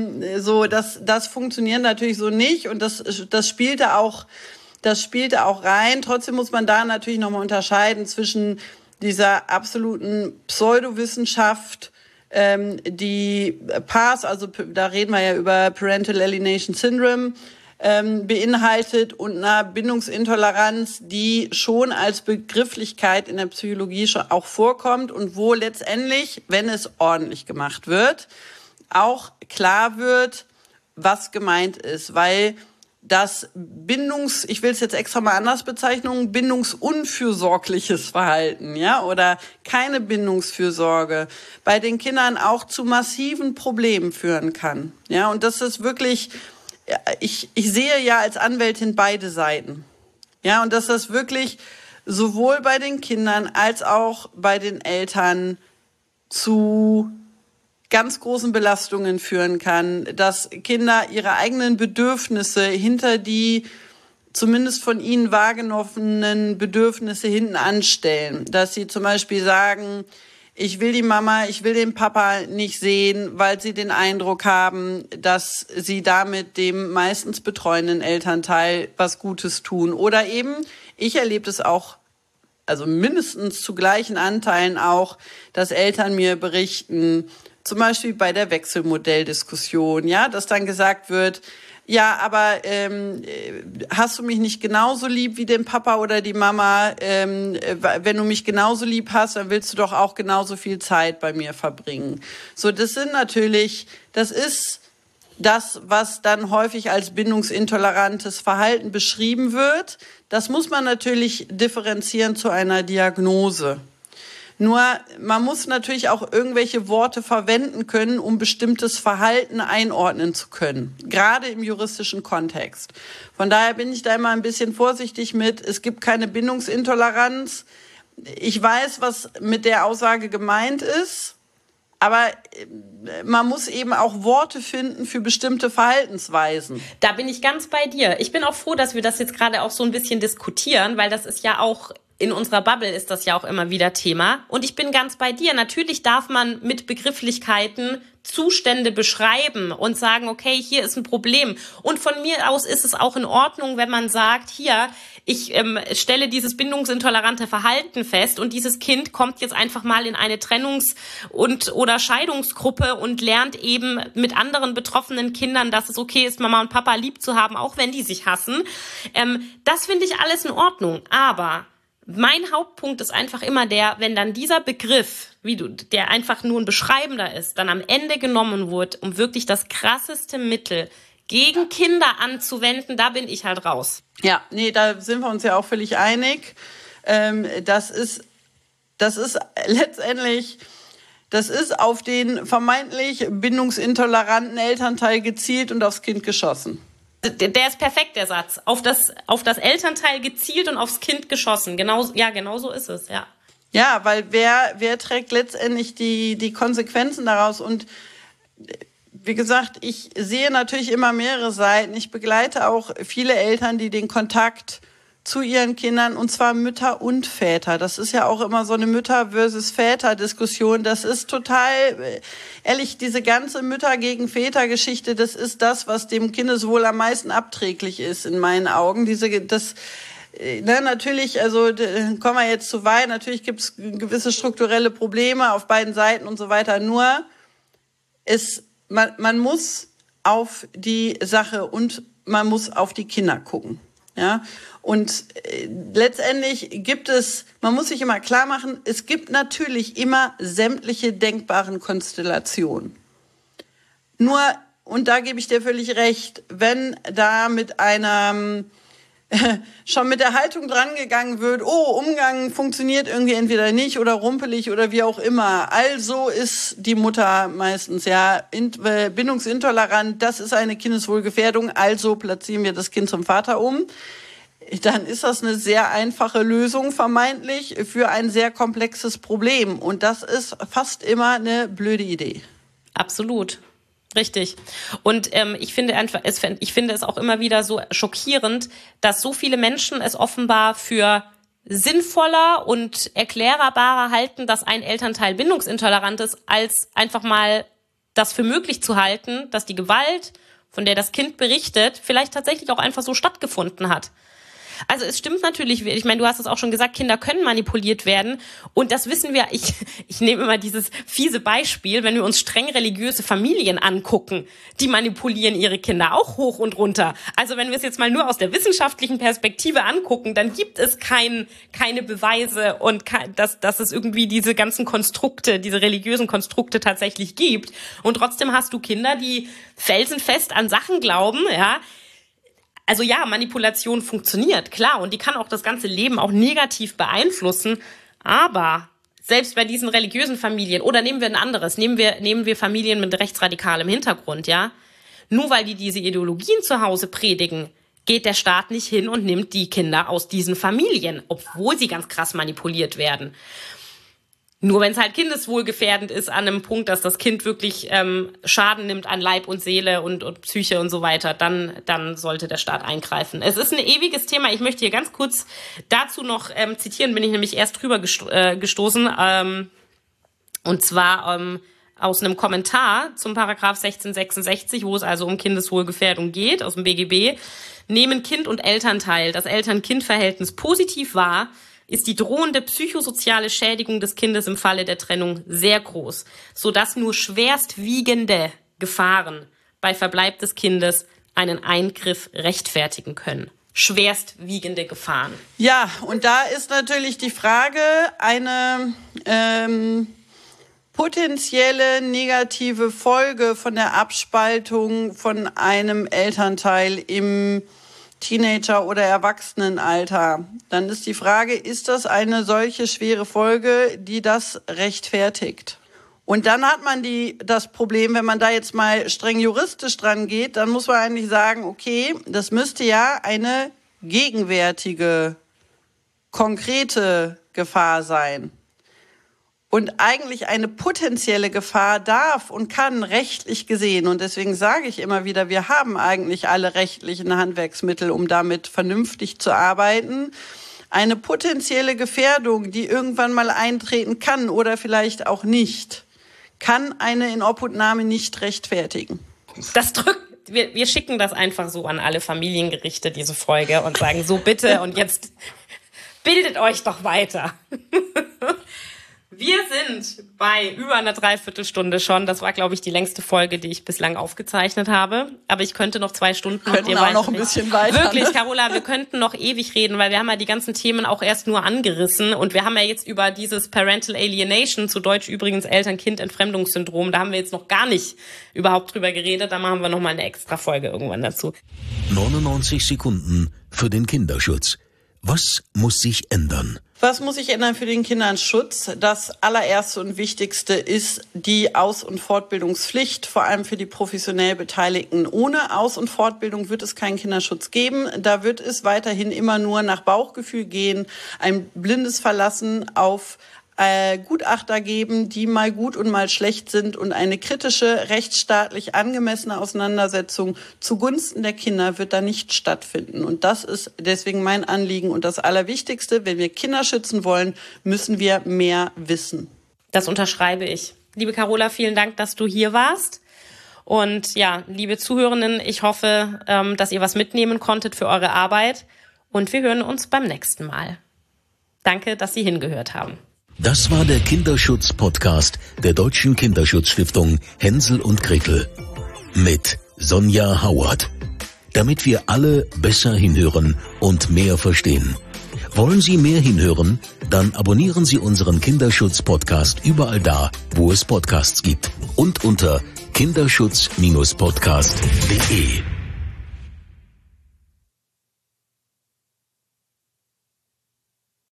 Das funktioniert natürlich so nicht und das spielte auch rein. Trotzdem muss man da natürlich nochmal unterscheiden zwischen dieser absoluten Pseudowissenschaft, die PAS, also da reden wir ja über Parental Alienation Syndrome, beinhaltet und einer Bindungsintoleranz, die schon als Begrifflichkeit in der Psychologie schon auch vorkommt und wo letztendlich, wenn es ordentlich gemacht wird, auch klar wird, was gemeint ist, weil das ich will es jetzt extra mal anders bezeichnen, bindungsunfürsorgliches Verhalten, ja, oder keine Bindungsfürsorge bei den Kindern auch zu massiven Problemen führen kann, ja, und das ist wirklich, ich sehe ja als Anwältin beide Seiten, ja, und dass das wirklich sowohl bei den Kindern als auch bei den Eltern zu ganz großen Belastungen führen kann, dass Kinder ihre eigenen Bedürfnisse hinter die zumindest von ihnen wahrgenommenen Bedürfnisse hinten anstellen. Dass sie zum Beispiel sagen, ich will die Mama, ich will den Papa nicht sehen, weil sie den Eindruck haben, dass sie damit dem meistens betreuenden Elternteil was Gutes tun. Oder eben, ich erlebe das auch, also mindestens zu gleichen Anteilen auch, dass Eltern mir berichten, zum Beispiel bei der Wechselmodelldiskussion, ja, dass dann gesagt wird, ja, aber hast du mich nicht genauso lieb wie den Papa oder die Mama? Wenn du mich genauso lieb hast, dann willst du doch auch genauso viel Zeit bei mir verbringen. So, das ist das, was dann häufig als bindungsintolerantes Verhalten beschrieben wird. Das muss man natürlich differenzieren zu einer Diagnose. Nur man muss natürlich auch irgendwelche Worte verwenden können, um bestimmtes Verhalten einordnen zu können, gerade im juristischen Kontext. Von daher bin ich da immer ein bisschen vorsichtig mit, es gibt keine Bindungsintoleranz. Ich weiß, was mit der Aussage gemeint ist, aber man muss eben auch Worte finden für bestimmte Verhaltensweisen. Da bin ich ganz bei dir. Ich bin auch froh, dass wir das jetzt gerade auch so ein bisschen diskutieren, weil das ist ja auch in unserer Bubble ist das ja auch immer wieder Thema. Und ich bin ganz bei dir. Natürlich darf man mit Begrifflichkeiten Zustände beschreiben und sagen, okay, hier ist ein Problem. Und von mir aus ist es auch in Ordnung, wenn man sagt, hier, ich stelle dieses bindungsintolerante Verhalten fest und dieses Kind kommt jetzt einfach mal in eine Trennungs- oder Scheidungsgruppe und lernt eben mit anderen betroffenen Kindern, dass es okay ist, Mama und Papa lieb zu haben, auch wenn die sich hassen. Das finde ich alles in Ordnung. Aber mein Hauptpunkt ist einfach immer wenn dann dieser Begriff, der einfach nur ein beschreibender ist, dann am Ende genommen wird, um wirklich das krasseste Mittel gegen Kinder anzuwenden, da bin ich halt raus. Ja, nee, da sind wir uns ja auch völlig einig. Das ist letztendlich, das ist auf den vermeintlich bindungsintoleranten Elternteil gezielt und aufs Kind geschossen. Der ist perfekt, der Satz. Auf das Elternteil gezielt und aufs Kind geschossen. Genau so ist es, ja. Ja, weil wer trägt letztendlich die Konsequenzen daraus? Und wie gesagt, ich sehe natürlich immer mehrere Seiten. Ich begleite auch viele Eltern, die den Kontakt zu ihren Kindern, und zwar Mütter und Väter. Das ist ja auch immer so eine Mütter- versus Väter-Diskussion. Das ist total, ehrlich, diese ganze Mütter- gegen Väter-Geschichte, das ist das, was dem Kindeswohl am meisten abträglich ist, in meinen Augen. Natürlich, also kommen wir jetzt zu weit, natürlich gibt es gewisse strukturelle Probleme auf beiden Seiten und so weiter. Nur, man muss auf die Sache und man muss auf die Kinder gucken. Ja, und letztendlich man muss sich immer klar machen, es gibt natürlich immer sämtliche denkbaren Konstellationen. Nur, und da gebe ich dir völlig recht, wenn da schon mit der Haltung drangegangen wird, Umgang funktioniert irgendwie entweder nicht oder rumpelig oder wie auch immer. Also ist die Mutter meistens bindungsintolerant, das ist eine Kindeswohlgefährdung, also platzieren wir das Kind zum Vater um. Dann ist das eine sehr einfache Lösung vermeintlich für ein sehr komplexes Problem. Und das ist fast immer eine blöde Idee. Absolut. Richtig. Und ich finde es auch immer wieder so schockierend, dass so viele Menschen es offenbar für sinnvoller und erklärbarer halten, dass ein Elternteil bindungsintolerant ist, als einfach mal das für möglich zu halten, dass die Gewalt, von der das Kind berichtet, vielleicht tatsächlich auch einfach so stattgefunden hat. Also es stimmt natürlich, ich meine, du hast es auch schon gesagt, Kinder können manipuliert werden und das wissen wir, ich nehme immer dieses fiese Beispiel, wenn wir uns streng religiöse Familien angucken, die manipulieren ihre Kinder auch hoch und runter. Also wenn wir es jetzt mal nur aus der wissenschaftlichen Perspektive angucken, dann gibt es keine Beweise und dass es irgendwie diese ganzen Konstrukte, diese religiösen Konstrukte tatsächlich gibt. Und trotzdem hast du Kinder, die felsenfest an Sachen glauben, ja. Also ja, Manipulation funktioniert, klar, und die kann auch das ganze Leben auch negativ beeinflussen, aber selbst bei diesen religiösen Familien, oder nehmen wir ein anderes, nehmen wir Familien mit rechtsradikalem Hintergrund, ja, nur weil die diese Ideologien zu Hause predigen, geht der Staat nicht hin und nimmt die Kinder aus diesen Familien, obwohl sie ganz krass manipuliert werden. Nur wenn es halt kindeswohlgefährdend ist an einem Punkt, dass das Kind wirklich Schaden nimmt an Leib und Seele und Psyche und so weiter, dann sollte der Staat eingreifen. Es ist ein ewiges Thema. Ich möchte hier ganz kurz dazu noch zitieren, bin ich nämlich erst drüber gestoßen. Und zwar aus einem Kommentar zum Paragraph 1666, wo es also um Kindeswohlgefährdung geht, aus dem BGB. Nehmen Kind und Elternteil das Eltern-Kind-Verhältnis positiv wahr, ist die drohende psychosoziale Schädigung des Kindes im Falle der Trennung sehr groß, sodass nur schwerstwiegende Gefahren bei Verbleib des Kindes einen Eingriff rechtfertigen können. Schwerstwiegende Gefahren. Ja, und da ist natürlich die Frage, eine potenzielle negative Folge von der Abspaltung von einem Elternteil im Teenager- oder Erwachsenenalter. Dann ist die Frage, ist das eine solche schwere Folge, die das rechtfertigt? Und dann hat man das Problem, wenn man da jetzt mal streng juristisch dran geht, dann muss man eigentlich sagen, okay, das müsste ja eine gegenwärtige, konkrete Gefahr sein. Und eigentlich eine potenzielle Gefahr darf und kann rechtlich gesehen, und deswegen sage ich immer wieder, wir haben eigentlich alle rechtlichen Handwerksmittel, um damit vernünftig zu arbeiten. Eine potenzielle Gefährdung, die irgendwann mal eintreten kann oder vielleicht auch nicht, kann eine Inobhutnahme nicht rechtfertigen. Wir schicken das einfach so an alle Familiengerichte, diese Folge, und sagen so bitte und jetzt bildet euch doch weiter. Wir sind bei über einer Dreiviertelstunde schon. Das war, glaube ich, die längste Folge, die ich bislang aufgezeichnet habe. Aber ich könnte noch 2 Stunden mit dir auch noch ein bisschen weiter. Wirklich, Carola, wir könnten noch ewig reden, weil wir haben ja die ganzen Themen auch erst nur angerissen. Und wir haben ja jetzt über dieses Parental Alienation, zu Deutsch übrigens Eltern-Kind-Entfremdungssyndrom, da haben wir jetzt noch gar nicht überhaupt drüber geredet. Da machen wir nochmal eine extra Folge irgendwann dazu. 99 Sekunden für den Kinderschutz. Was muss sich ändern? Was muss sich ändern für den Kinderschutz? Das allererste und wichtigste ist die Aus- und Fortbildungspflicht, vor allem für die professionell Beteiligten. Ohne Aus- und Fortbildung wird es keinen Kinderschutz geben. Da wird es weiterhin immer nur nach Bauchgefühl gehen, ein blindes Verlassen auf Gutachter geben, die mal gut und mal schlecht sind, und eine kritische, rechtsstaatlich angemessene Auseinandersetzung zugunsten der Kinder wird da nicht stattfinden. Und das ist deswegen mein Anliegen und das Allerwichtigste. Wenn wir Kinder schützen wollen, müssen wir mehr wissen. Das unterschreibe ich. Liebe Carola, vielen Dank, dass du hier warst. Und ja, liebe Zuhörenden, ich hoffe, dass ihr was mitnehmen konntet für eure Arbeit. Und wir hören uns beim nächsten Mal. Danke, dass Sie hingehört haben. Das war der Kinderschutz-Podcast der Deutschen Kinderschutzstiftung Hänsel und Gretel mit Sonja Hauert. Damit wir alle besser hinhören und mehr verstehen. Wollen Sie mehr hinhören? Dann abonnieren Sie unseren Kinderschutz-Podcast überall da, wo es Podcasts gibt. Und unter kinderschutz-podcast.de.